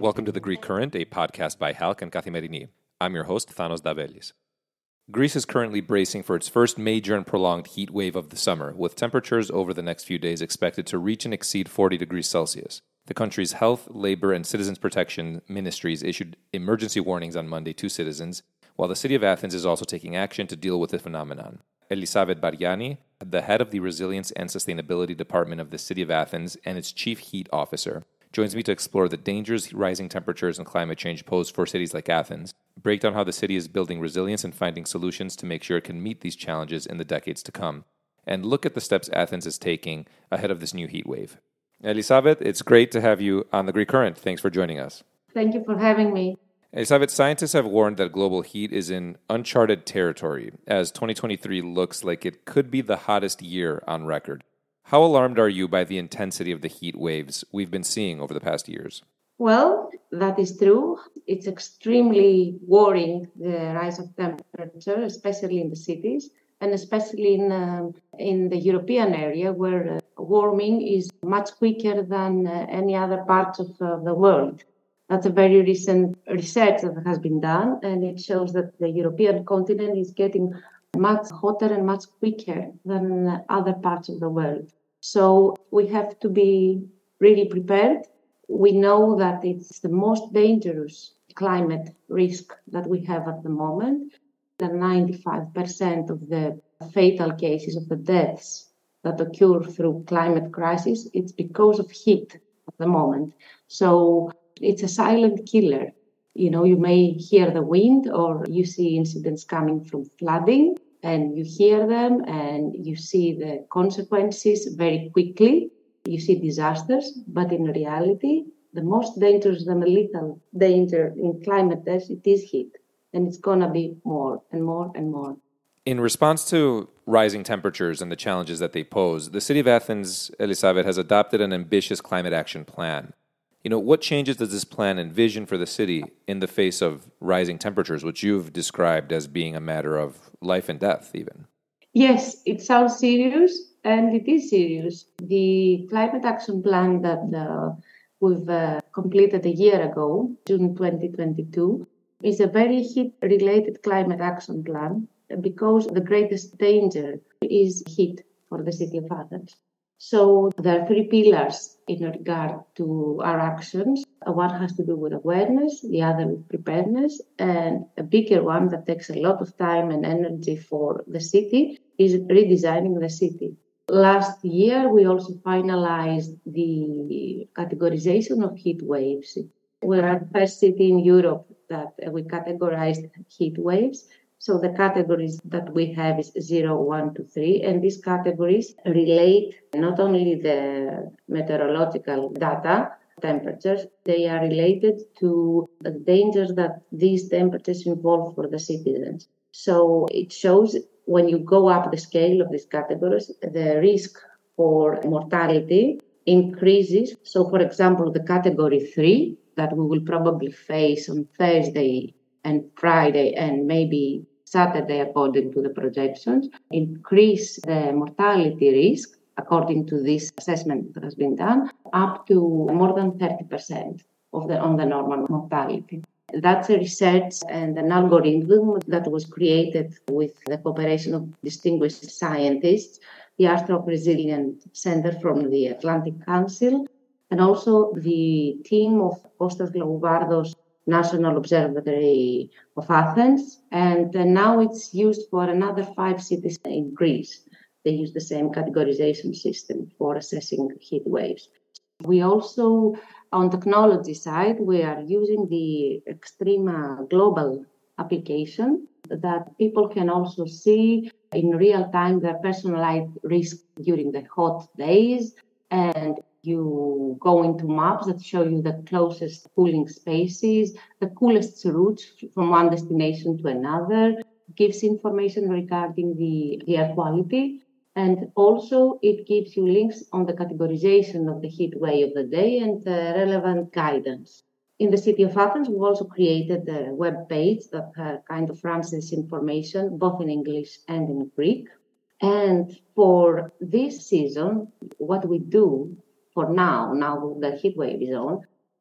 Welcome to The Greek Current, a podcast by Halk and Kathimerini. I'm your host, Thanos Davelis. Greece is currently bracing for its first major and prolonged heat wave of the summer, with temperatures over the next few days expected to reach and exceed 40 degrees Celsius. The country's Health, Labor, and Citizens Protection ministries issued emergency warnings on Monday to citizens, while the city of Athens is also taking action to deal with the phenomenon. Elisaveta Bariani, the head of the Resilience and Sustainability Department of the City of Athens and its chief heat officer, joins me to explore the dangers rising temperatures and climate change pose for cities like Athens, break down how the city is building resilience and finding solutions to make sure it can meet these challenges in the decades to come, and look at the steps Athens is taking ahead of this new heat wave. Elisaveta, it's great to have you on The Greek Current. Thanks for joining us. Thank you for having me. Elisaveta, scientists have warned that global heat is in uncharted territory, as 2023 looks like it could be the hottest year on record. How alarmed are you by the intensity of the heat waves we've been seeing over the past years? Well, that is true. It's extremely worrying, the rise of temperature, especially in the cities, and especially in the European area, where warming is much quicker than any other part of the world. That's a very recent research that has been done, and it shows that the European continent is getting much hotter and much quicker than other parts of the world. So we have to be really prepared. We know that it's the most dangerous climate risk that we have at the moment. That 95% of the fatal cases of the deaths that occur through climate crisis, it's because of heat at the moment. So it's a silent killer. You may hear the wind or you see incidents coming from flooding, and you hear them and you see the consequences very quickly. You see disasters, but in reality, the most dangerous and lethal danger in climate death, it is heat. And it's going to be more and more and more. In response to rising temperatures and the challenges that they pose, the city of Athens, Elisaveta, has adopted an ambitious climate action plan. What changes does this plan envision for the city in the face of rising temperatures, which you've described as being a matter of life and death, even? Yes, it sounds serious, and it is serious. The climate action plan that we've completed a year ago, June 2022, is a very heat-related climate action plan because the greatest danger is heat for the city of Athens. So there are three pillars in regard to our actions. One has to do with awareness, the other with preparedness, and a bigger one that takes a lot of time and energy for the city is redesigning the city. Last year, we also finalized the categorization of heat waves. We are the first city in Europe that we categorized heat waves. So the categories that we have is 0, 1 to 3, and these categories relate not only the meteorological data, temperatures, they are related to the dangers that these temperatures involve for the citizens. So it shows when you go up the scale of these categories, the risk for mortality increases. So for example, the category 3 that we will probably face on Thursday and Friday and maybe Saturday, according to the projections, increase the mortality risk, according to this assessment that has been done, up to more than 30% on the normal mortality. That's a research and an algorithm that was created with the cooperation of distinguished scientists, the Arthrop Resilient Center from the Atlantic Council, and also the team of Kostas Glagouvardos National Observatory of Athens, and now it's used for another 5 cities in Greece. They use the same categorization system for assessing heat waves. We also, on technology side, we are using the Extrema global application that people can also see in real time their personalized risk during the hot days, and you go into maps that show you the closest cooling spaces, the coolest routes from one destination to another, gives information regarding the air quality, and also it gives you links on the categorization of the heat wave of the day and relevant guidance. In the city of Athens, we've also created a web page that kind of runs this information, both in English and in Greek. And for this season, what we do for now the heat wave is on,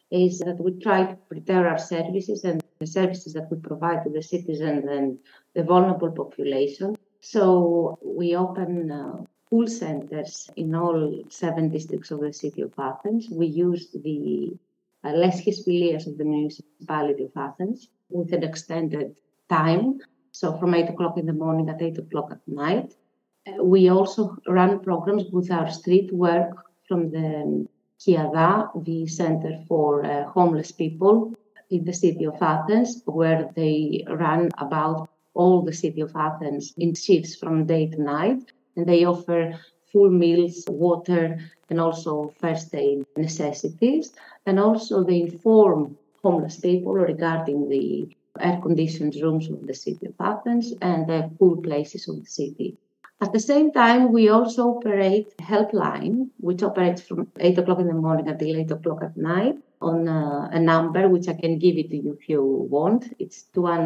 is that we try to prepare our services and the services that we provide to the citizens and the vulnerable population. So we open pool centers in all 7 districts of the city of Athens. We use the Leschies Pilias of the municipality of Athens with an extended time, so from 8 o'clock in the morning at 8 o'clock at night. We also run programs with our street work from the Kiada, the Center for Homeless People in the city of Athens, where they run about all the city of Athens in shifts from day to night, and they offer full meals, water, and also first aid necessities. And also they inform homeless people regarding the air-conditioned rooms of the city of Athens and the cool places of the city. At the same time, we also operate a helpline, which operates from 8 o'clock in the morning until 8 o'clock at night on a number, which I can give it to you if you want. It's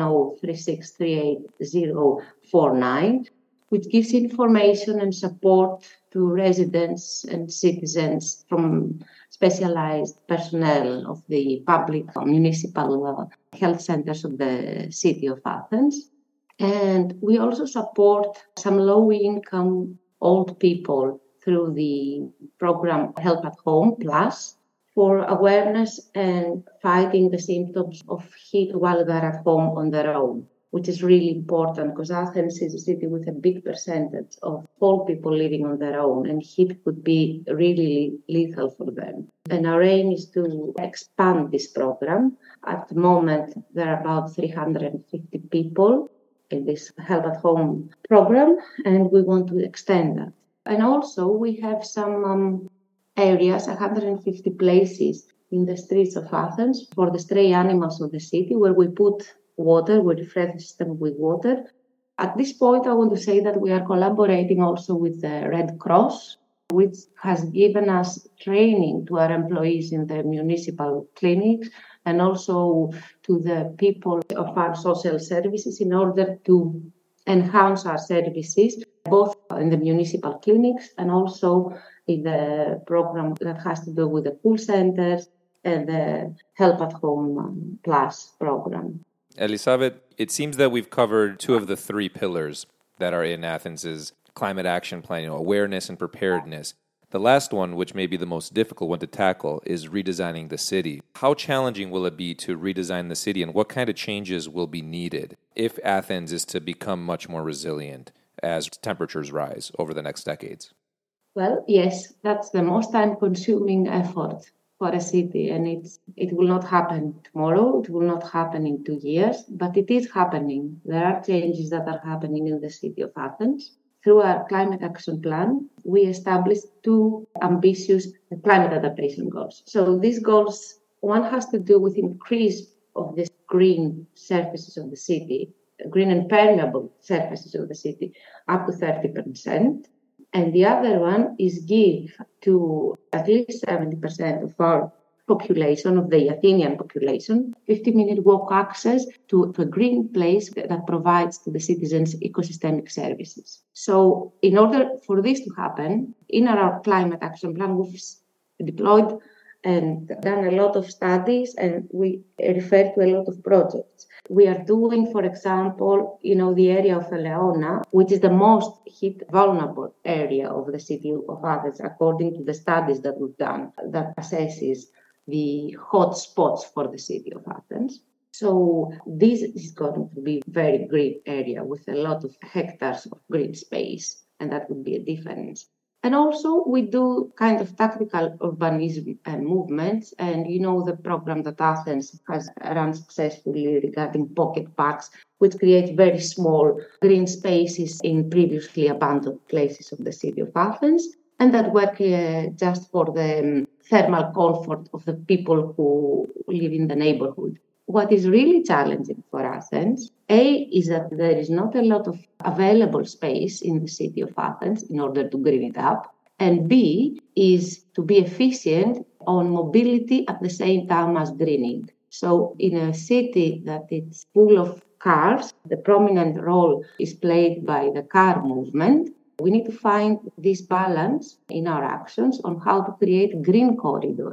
210-3638-049, which gives information and support to residents and citizens from specialized personnel of the public municipal health centers of the city of Athens. And we also support some low-income old people through the program Help at Home Plus for awareness and fighting the symptoms of heat while they're at home on their own, which is really important because Athens is a city with a big percentage of old people living on their own, and heat could be really lethal for them. And our aim is to expand this program. At the moment, there are about 350 people in this Help at Home program, and we want to extend that. And also we have some areas, 150 places in the streets of Athens for the stray animals of the city where we put water, we refresh the system with water. At this point, I want to say that we are collaborating also with the Red Cross, which has given us training to our employees in the municipal clinics and also to the people of our social services in order to enhance our services, both in the municipal clinics and also in the program that has to do with the pool centers and the Help at Home Plus program. Elisabeth, it seems that we've covered 2 of the 3 pillars that are in Athens's climate action plan, awareness and preparedness. The last one, which may be the most difficult one to tackle, is redesigning the city. How challenging will it be to redesign the city, and what kind of changes will be needed if Athens is to become much more resilient as temperatures rise over the next decades? Well, yes, that's the most time-consuming effort for a city, and it will not happen tomorrow, it will not happen in 2 years, but it is happening. There are changes that are happening in the city of Athens. Through our climate action plan, we established 2 ambitious climate adaptation goals. So these goals, one has to do with increase of the green surfaces of the city, green and permeable surfaces of the city, up to 30%. And the other one is give to at least 70% of our population, of the Athenian population, 50-minute walk access to a green place that provides to the citizens ecosystemic services. So in order for this to happen, in our climate action plan, we've deployed and done a lot of studies, and we refer to a lot of projects. We are doing, for example, the area of Eleona, which is the most heat vulnerable area of the city of Athens, according to the studies that we've done, that assesses the hot spots for the city of Athens. So this is going to be a very green area with a lot of hectares of green space, and that would be a difference. And also we do kind of tactical urbanism movements, and the program that Athens has run successfully regarding pocket parks, which create very small green spaces in previously abandoned places of the city of Athens, and that work just for the thermal comfort of the people who live in the neighborhood. What is really challenging for Athens, A, is that there is not a lot of available space in the city of Athens in order to green it up, and B, is to be efficient on mobility at the same time as greening. So in a city that is full of cars, the prominent role is played by the car movement. We need to find this balance in our actions on how to create green corridors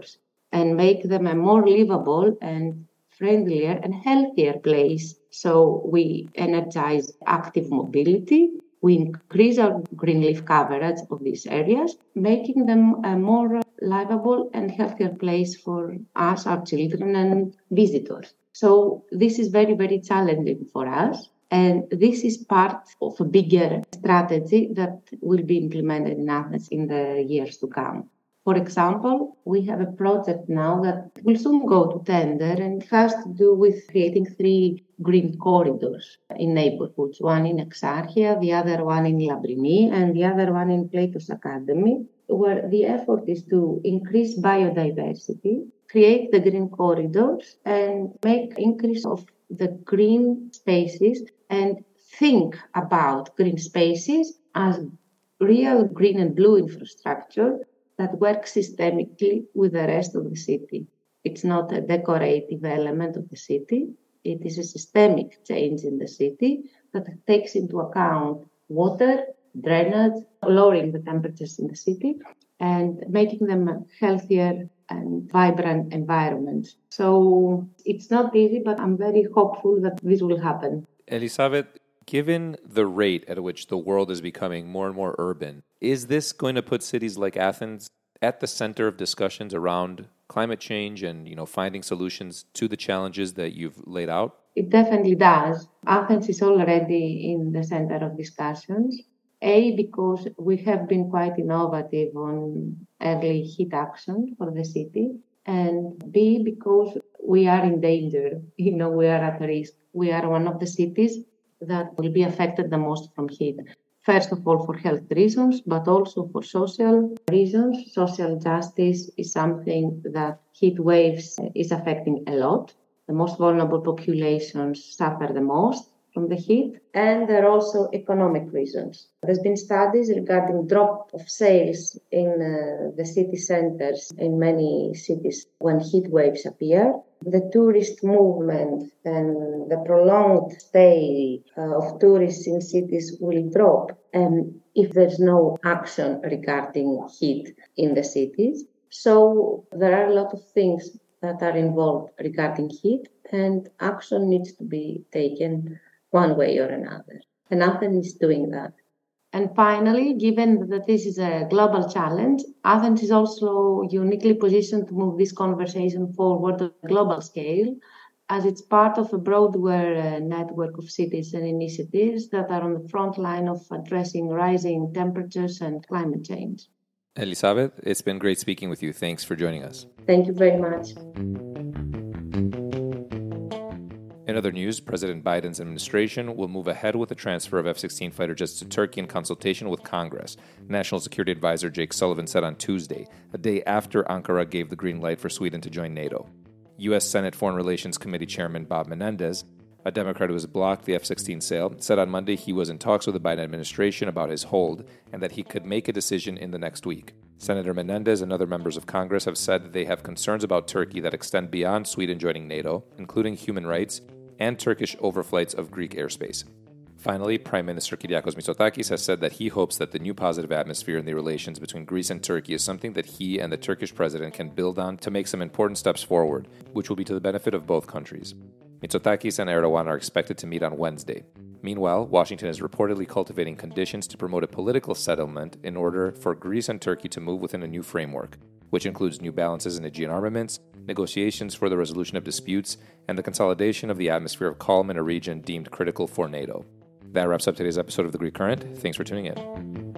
and make them a more livable and friendlier and healthier place. So we energize active mobility, we increase our green leaf coverage of these areas, making them a more livable and healthier place for us, our children, and visitors. So this is very, very challenging for us. And this is part of a bigger strategy that will be implemented in Athens in the years to come. For example, we have a project now that will soon go to tender and has to do with creating 3 green corridors in neighborhoods, one in Exarchia, the other one in Labrini, and the other one in Plaitos Academy, where the effort is to increase biodiversity, create the green corridors, and make increase of the green spaces and think about green spaces as real green and blue infrastructure that works systemically with the rest of the city. It's not a decorative element of the city. It is a systemic change in the city that takes into account water, drainage, lowering the temperatures in the city, and making them healthier and vibrant environments. So it's not easy, but I'm very hopeful that this will happen. Elizabeth, given the rate at which the world is becoming more and more urban, is this going to put cities like Athens at the center of discussions around climate change and, finding solutions to the challenges that you've laid out? It definitely does. Athens is already in the center of discussions. A, because we have been quite innovative on early heat action for the city. And B, because we are in danger. We are at risk. We are one of the cities that will be affected the most from heat. First of all, for health reasons, but also for social reasons. Social justice is something that heat waves is affecting a lot. The most vulnerable populations suffer the most from the heat, and there are also economic reasons. There's been studies regarding drop of sales in the city centers in many cities when heat waves appear. The tourist movement and the prolonged stay of tourists in cities will drop if there's no action regarding heat in the cities. So there are a lot of things that are involved regarding heat, and action needs to be taken one way or another. And Athens is doing that. And finally, given that this is a global challenge, Athens is also uniquely positioned to move this conversation forward on a global scale, as it's part of a broader network of cities and initiatives that are on the front line of addressing rising temperatures and climate change. Elizabeth, it's been great speaking with you. Thanks for joining us. Thank you very much. In other news, President Biden's administration will move ahead with the transfer of F-16 fighter jets to Turkey in consultation with Congress, National Security Advisor Jake Sullivan said on Tuesday, a day after Ankara gave the green light for Sweden to join NATO. U.S. Senate Foreign Relations Committee Chairman Bob Menendez, a Democrat who has blocked the F-16 sale, said on Monday he was in talks with the Biden administration about his hold and that he could make a decision in the next week. Senator Menendez and other members of Congress have said that they have concerns about Turkey that extend beyond Sweden joining NATO, including human rights and Turkish overflights of Greek airspace. Finally, Prime Minister Kyriakos Mitsotakis has said that he hopes that the new positive atmosphere in the relations between Greece and Turkey is something that he and the Turkish president can build on to make some important steps forward, which will be to the benefit of both countries. Mitsotakis and Erdogan are expected to meet on Wednesday. Meanwhile, Washington is reportedly cultivating conditions to promote a political settlement in order for Greece and Turkey to move within a new framework, which includes new balances in Aegean armaments, negotiations for the resolution of disputes, and the consolidation of the atmosphere of calm in a region deemed critical for NATO. That wraps up today's episode of The Greek Current. Thanks for tuning in.